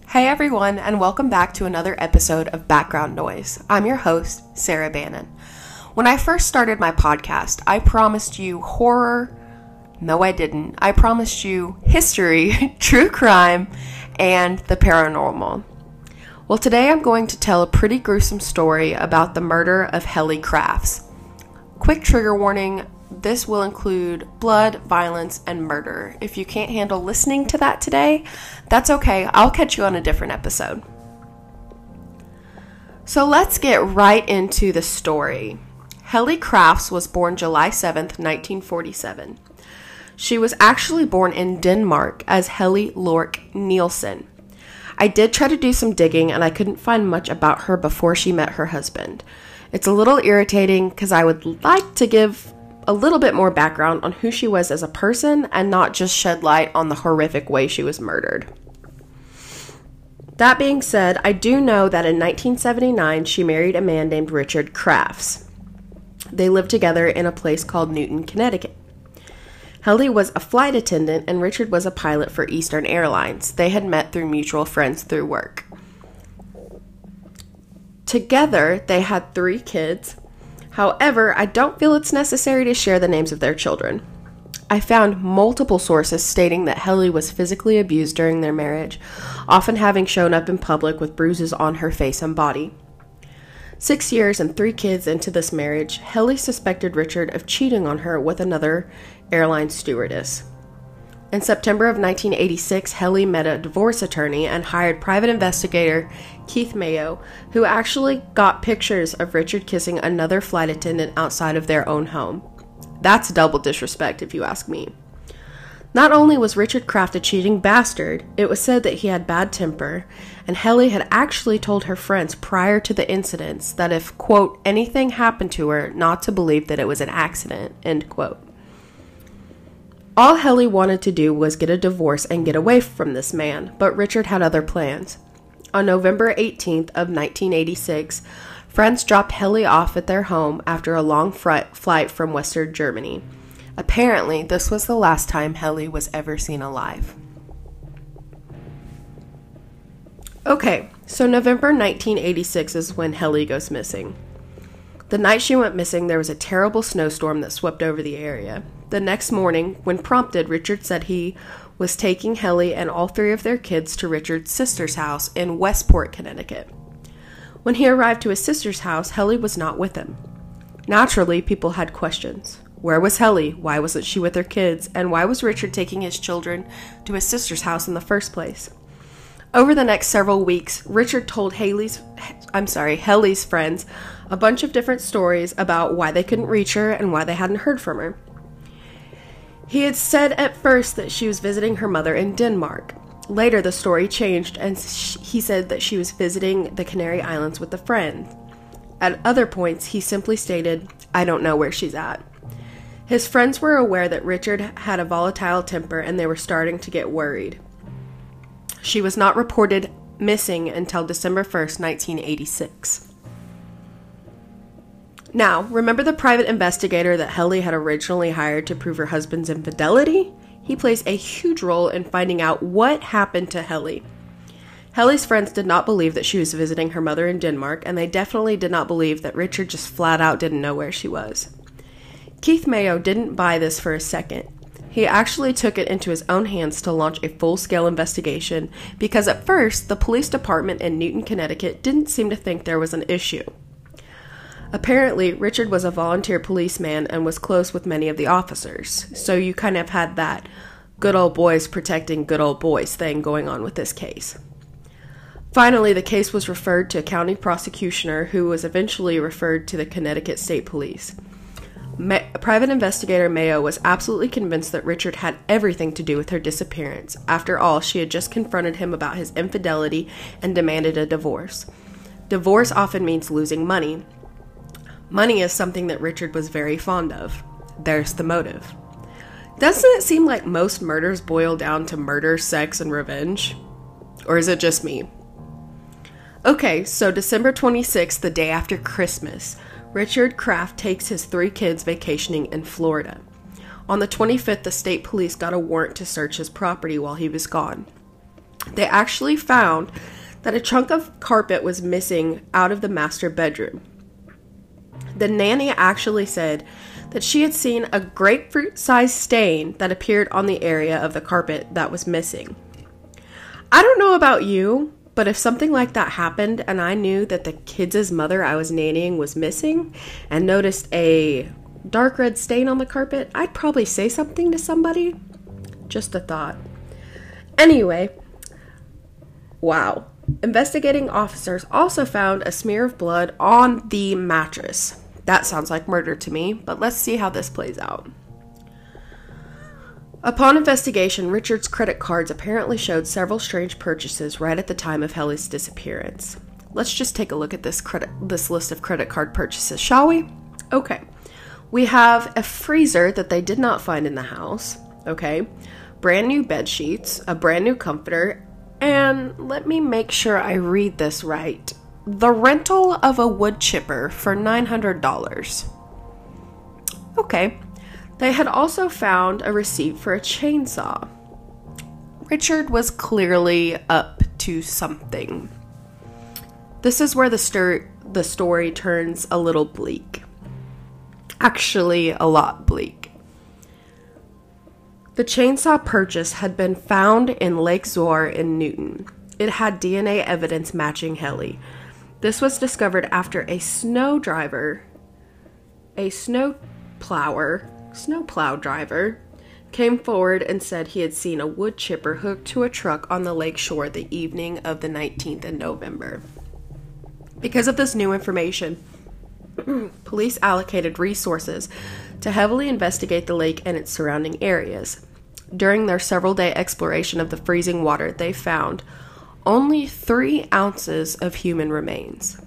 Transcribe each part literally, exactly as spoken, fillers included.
Hey everyone, and welcome back to another episode of Background Noise. I'm your host, Sarah Bannon. When I first started my podcast, I promised you horror. No, I didn't. I promised you history, true crime, and the paranormal. Well, today I'm going to tell a pretty gruesome story about the murder of Helly Crafts. Quick trigger warning, this will include blood, violence, and murder. If you can't handle listening to that today, that's okay. I'll catch you on a different episode. So let's get right into the story. Helly Crafts was born July seventh, nineteen forty-seven. She was actually born in Denmark as Helly Lork Nielsen. I did try to do some digging and I couldn't find much about her before she met her husband. It's a little irritating because I would like to give a little bit more background on who she was as a person and not just shed light on the horrific way she was murdered. That being said, I do know that in nineteen seventy-nine she married a man named Richard Crafts. They lived together in a place called Newton, Connecticut. Helly was a flight attendant and Richard was a pilot for Eastern Airlines. They had met through mutual friends through work. Together, they had three kids. However, I don't feel it's necessary to share the names of their children. I found multiple sources stating that Helly was physically abused during their marriage, often having shown up in public with bruises on her face and body. Six years and three kids into this marriage, Helly suspected Richard of cheating on her with another airline stewardess. In September of nineteen eighty-six, Helly met a divorce attorney and hired private investigator Keith Mayo, who actually got pictures of Richard kissing another flight attendant outside of their own home. That's double disrespect, if you ask me. Not only was Richard Craft a cheating bastard, it was said that he had bad temper, and Helly had actually told her friends prior to the incidents that if, quote, anything happened to her, not to believe that it was an accident, end quote. All Helly wanted to do was get a divorce and get away from this man, but Richard had other plans. On November eighteenth of nineteen eighty-six, friends dropped Helly off at their home after a long fr- flight from Western Germany. Apparently, this was the last time Helly was ever seen alive. Okay, so November nineteen eighty-six is when Helly goes missing. The night she went missing, there was a terrible snowstorm that swept over the area. The next morning, when prompted, Richard said he was taking Helly and all three of their kids to Richard's sister's house in Westport, Connecticut. When he arrived to his sister's house, Helly was not with him. Naturally, people had questions. Where was Helly? Why wasn't she with her kids? And why was Richard taking his children to his sister's house in the first place? Over the next several weeks, Richard told Haley's, I'm sorry, Helly's friends a bunch of different stories about why they couldn't reach her and why they hadn't heard from her. He had said at first that she was visiting her mother in Denmark. Later, the story changed and he said that she was visiting the Canary Islands with a friend. At other points, he simply stated, I don't know where she's at. His friends were aware that Richard had a volatile temper and they were starting to get worried. She was not reported missing until December first, nineteen eighty-six. Now, remember the private investigator that Helly had originally hired to prove her husband's infidelity? He plays a huge role in finding out what happened to Helly. Helly's friends did not believe that she was visiting her mother in Denmark, and they definitely did not believe that Richard just flat out didn't know where she was. Keith Mayo didn't buy this for a second. He actually took it into his own hands to launch a full-scale investigation because at first, the police department in Newton, Connecticut didn't seem to think there was an issue. Apparently, Richard was a volunteer policeman and was close with many of the officers, so you kind of had that good old boys protecting good old boys thing going on with this case. Finally, the case was referred to a county prosecutor who was eventually referred to the Connecticut State Police. Ma- Private investigator Mayo was absolutely convinced that Richard had everything to do with her disappearance. After all, she had just confronted him about his infidelity and demanded a divorce. Divorce often means losing money. Money is something that Richard was very fond of. There's the motive. Doesn't it seem like most murders boil down to murder, sex, and revenge? Or is it just me? Okay, so December twenty-sixth, the day after Christmas, Richard Craft takes his three kids vacationing in Florida. On the twenty-fifth, the state police got a warrant to search his property while he was gone. They actually found that a chunk of carpet was missing out of the master bedroom. The nanny actually said that she had seen a grapefruit-sized stain that appeared on the area of the carpet that was missing. I don't know about you, but if something like that happened and I knew that the kids' mother I was nannying was missing and noticed a dark red stain on the carpet, I'd probably say something to somebody. Just a thought. Anyway, wow. Investigating officers also found a smear of blood on the mattress. That sounds like murder to me, but let's see how this plays out. Upon investigation, Richard's credit cards apparently showed several strange purchases right at the time of Helly's disappearance. Let's just take a look at this credit this list of credit card purchases, shall we? Okay. We have a freezer that they did not find in the house. Okay. Brand new bed sheets, a brand new comforter, and let me make sure I read this right. The rental of a wood chipper for nine hundred dollars. Okay. They had also found a receipt for a chainsaw. Richard was clearly up to something. This is where the, stir- the story turns a little bleak. Actually, a lot bleak. The chainsaw purchase had been found in Lake Zoar in Newton. It had D N A evidence matching Helly. This was discovered after a snow driver, a snow plower, snow plow driver, came forward and said he had seen a wood chipper hooked to a truck on the lake shore the evening of the nineteenth of November. Because of this new information, police allocated resources to heavily investigate the lake and its surrounding areas. During their several-day exploration of the freezing water, they found only three ounces of human remains.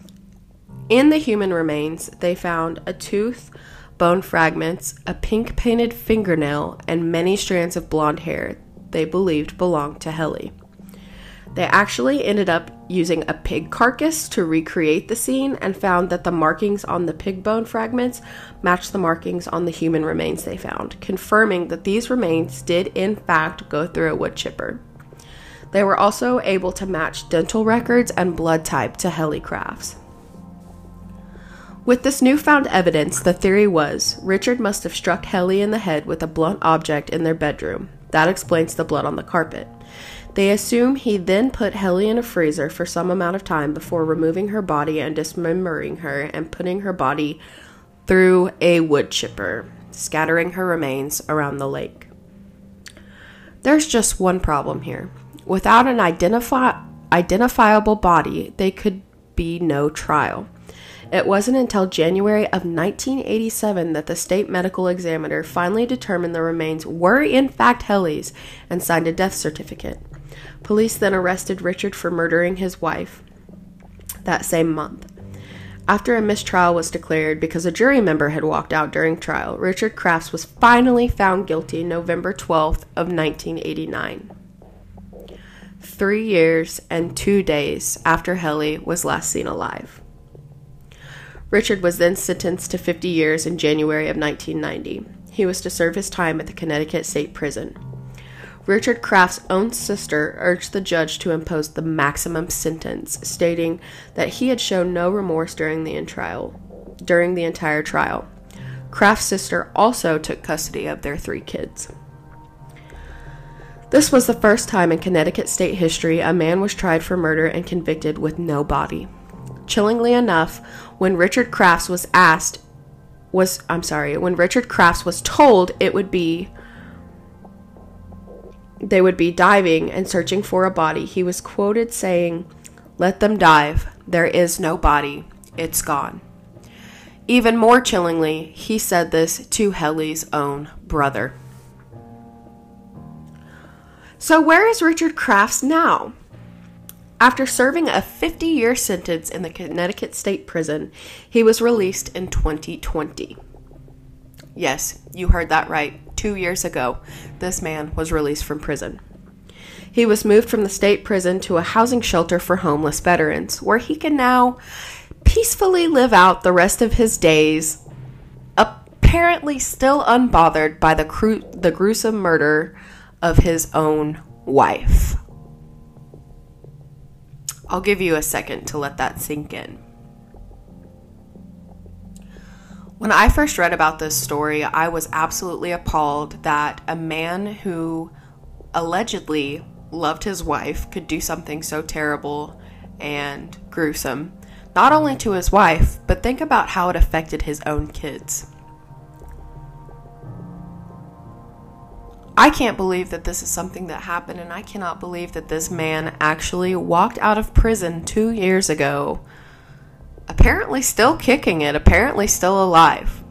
In the human remains, they found a tooth, bone fragments, a pink-painted fingernail, and many strands of blonde hair they believed belonged to Helly. They actually ended up using a pig carcass to recreate the scene and found that the markings on the pig bone fragments matched the markings on the human remains they found, confirming that these remains did in fact go through a wood chipper. They were also able to match dental records and blood type to Helly Crafts. With this newfound evidence, the theory was Richard must have struck Helly in the head with a blunt object in their bedroom. That explains the blood on the carpet. They assume he then put Helly in a freezer for some amount of time before removing her body and dismembering her and putting her body through a wood chipper, scattering her remains around the lake. There's just one problem here. Without an identifi- identifiable body, there could be no trial. It wasn't until January of nineteen eighty-seven that the state medical examiner finally determined the remains were in fact Helly's and signed a death certificate. Police then arrested Richard for murdering his wife that same month. After a mistrial was declared because a jury member had walked out during trial, Richard Crafts was finally found guilty November twelfth of nineteen eighty-nine. Three years and two days after Helly was last seen alive. Richard was then sentenced to fifty years in January of nineteen ninety. He was to serve his time at the Connecticut State Prison. Richard Crafts' own sister urged the judge to impose the maximum sentence, stating that he had shown no remorse during the trial, during the entire trial. Crafts' sister also took custody of their three kids. This was the first time in Connecticut state history a man was tried for murder and convicted with no body. Chillingly enough, when Richard Crafts was asked, was, I'm sorry, when Richard Crafts was told it would be, they would be diving and searching for a body, he was quoted saying, "Let them dive. There is no body. It's gone." Even more chillingly, he said this to Helly's own brother. So where is Richard Crafts now? After serving a fifty-year sentence in the Connecticut State Prison, he was released in twenty twenty. Yes, you heard that right. Two years ago, this man was released from prison. He was moved from the state prison to a housing shelter for homeless veterans, where he can now peacefully live out the rest of his days, apparently still unbothered by the, cru- the gruesome murder of his own wife. I'll give you a second to let that sink in. When I first read about this story, I was absolutely appalled that a man who allegedly loved his wife could do something so terrible and gruesome, not only to his wife, but think about how it affected his own kids. I can't believe that this is something that happened, and I cannot believe that this man actually walked out of prison two years ago, apparently still kicking it, apparently still alive.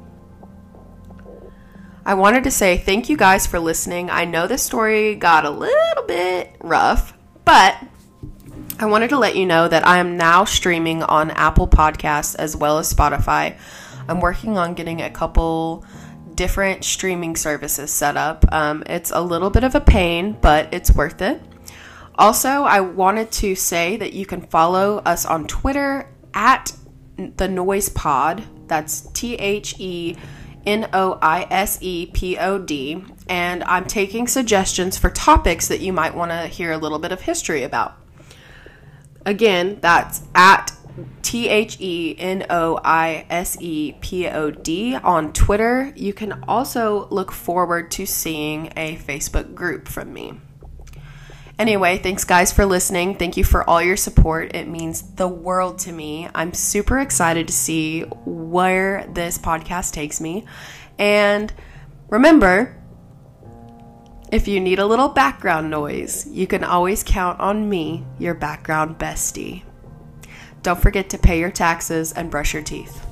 I wanted to say thank you guys for listening. I know this story got a little bit rough, but I wanted to let you know that I am now streaming on Apple Podcasts as well as Spotify. I'm working on getting a couple different streaming services set up. Um, it's a little bit of a pain, but it's worth it. Also, I wanted to say that you can follow us on Twitter at The Noise Pod. That's T H E N O I S E P O D. And I'm taking suggestions for topics that you might want to hear a little bit of history about. Again, that's at T H E N O I S E P O D on Twitter. You can also look forward to seeing a Facebook group from me. Anyway, thanks guys for listening. Thank you for all your support. It means the world to me. I'm super excited to see where this podcast takes me. And remember, if you need a little background noise, you can always count on me, your background bestie. Don't forget to pay your taxes and brush your teeth.